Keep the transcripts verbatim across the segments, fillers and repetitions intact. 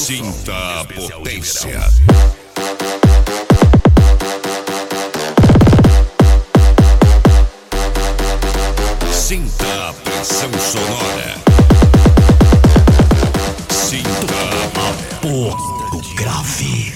Sinta a potência. Sinta a pressão sonora. Sinta a porra do grave.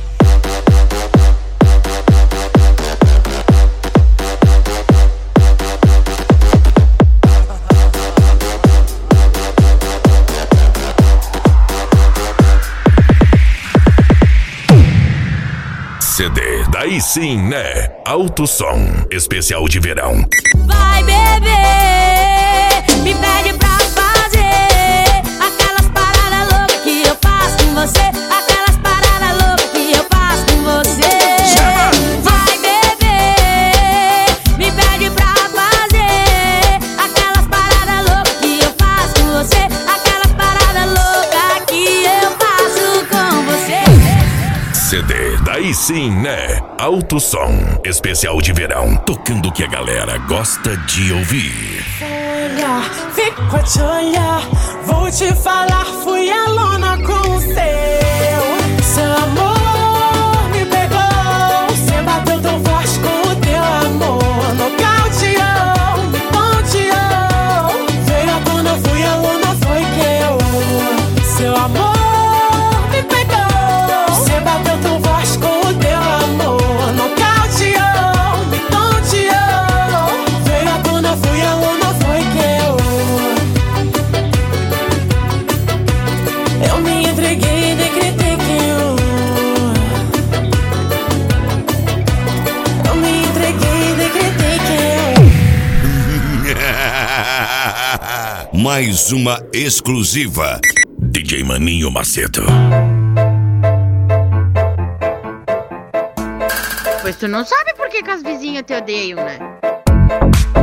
C D, daí sim, né? Alto Som, especial de verão. Vai beber, me pede pra fazer aquelas paradas loucas que eu faço com você, aquelas paradas loucas que eu faço com você. Vai beber, me pede pra fazer aquelas paradas loucas que eu faço com você, aquelas paradas loucas que eu faço com você. C D, daí sim, né? Alto Som, especial de verão. Tocando o que a galera gosta de ouvir. Olha, fico a te olhar. Vou te falar, fui aluna com o seu. Seu amor me pegou. Você bateu tão forte com o teu amor. Nocauteou, me ponteou. Veio à tona, fui aluna, foi que eu. Seu amor me pegou. Você bateu tão forte com o teu amor. Nocauteou, me ponteou. Veio à tona, fui aluna, foi que eu. Eu me entreguei e decretei que eu. Eu me entreguei e decretei que eu. Mais uma exclusiva. D J Maninho Macedo. Pois tu não sabe por que, que as vizinhas te odeiam, né?